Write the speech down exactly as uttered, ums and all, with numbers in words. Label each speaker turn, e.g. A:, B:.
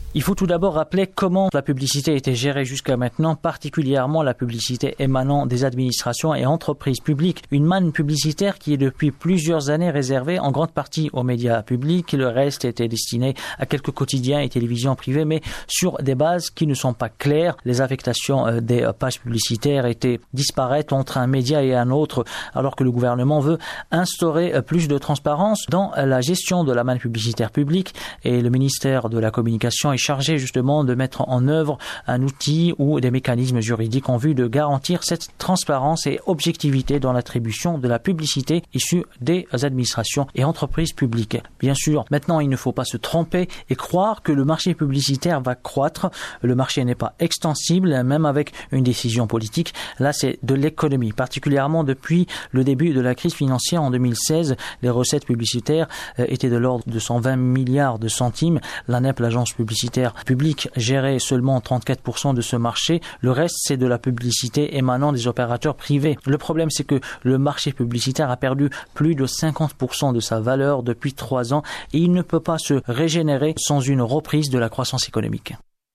A: Il faut tout d'abord rappeler comment la publicité a été gérée jusqu'à maintenant, particulièrement la publicité émanant des administrations et entreprises publiques. Une manne publicitaire qui est depuis plusieurs années réservée en grande partie aux médias publics. Le reste était destiné à quelques quotidiens et télévisions privées, mais sur des bases qui ne sont pas claires. Les affectations des pages publicitaires étaient disparaître entre un média et un autre, alors que le gouvernement veut instaurer plus de transparence dans la gestion de la manne publicitaire publique, et le ministère de la Communication est chargé justement de mettre en œuvre un outil ou des mécanismes juridiques en vue de garantir cette transparence et objectivité dans l'attribution de la publicité issue des administrations et entreprises publiques. Bien sûr, maintenant il ne faut pas se tromper et croire que le marché publicitaire va croître. Le marché n'est pas extensible, même avec une décision politique. Là, c'est de l'économie, particulièrement depuis le début de la crise financière en deux mille seize. Les recettes publicitaires étaient de l'ordre de cent vingt milliards de centimes. L'A N E P, l'agence publicitaire publique, gérait seulement trente-quatre pour cent de ce marché. Le reste, c'est de la publicité émanant des opérateurs privés. Le problème, c'est que le marché publicitaire a perdu plus de cinquante pour cent de sa valeur depuis trois ans et il ne peut pas se régénérer sans une reprise de la croissance économique.